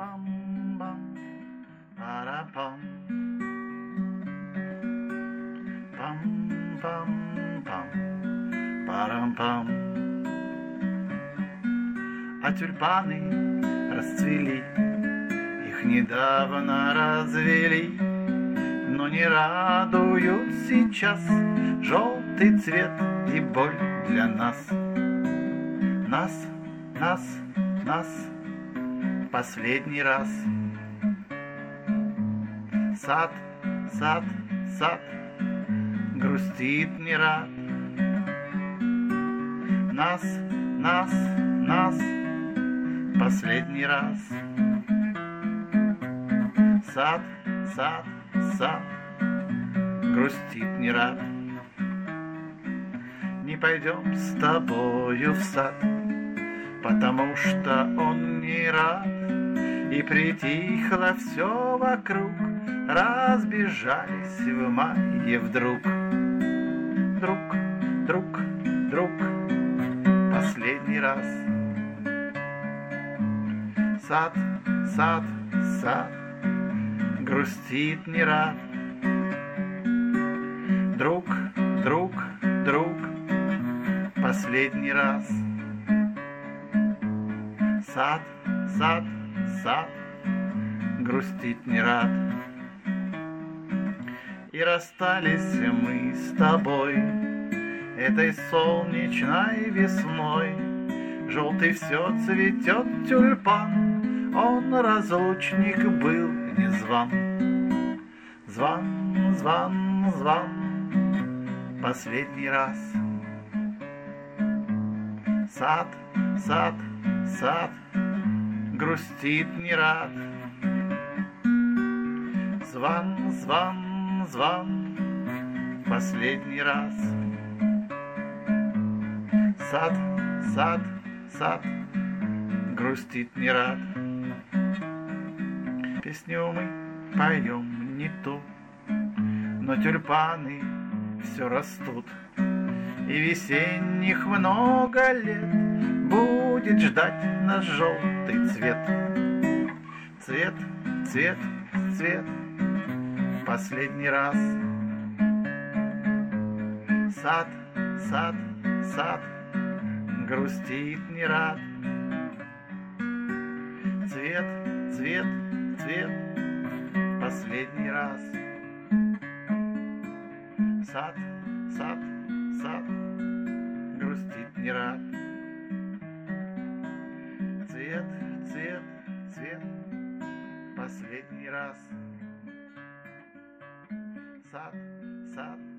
Пам-пам, пара-пам, пам-пам-пам, парам-пам. А тюльпаны расцвели, их недавно развели, но не радуют сейчас желтый цвет и боль для нас. Нас, нас, нас, последний раз. Сад, сад, сад, грустит не рад. Нас, нас, нас, последний раз. Сад, сад, сад, грустит не рад. Не пойдем с тобою в сад, потому что он не рад. И притихло все вокруг, разбежались в мае вдруг. Друг, друг, друг, последний раз. Сад, сад, сад, грустит не рад. Друг, друг, друг, последний раз. Сад, сад, сад, грустит не рад. И расстались мы с тобой этой солнечной весной. Желтый все цветет тюльпан, он разлучник был не зван. Зван, зван, зван, последний раз. Сад, сад, сад, грустит не рад. Зван, зван, зван, последний раз. Сад, сад, сад, грустит не рад. Песню мы поем не ту, но тюльпаны все растут. И весенних много лет будет ждать нас желтый цвет. Цвет, цвет, цвет, последний раз. Сад, сад, сад, грустит не рад. Цвет, цвет, цвет, последний раз. Сад, сад, сад, грустит не рад. Цвет, цвет, цвет, последний раз. Сад, сад,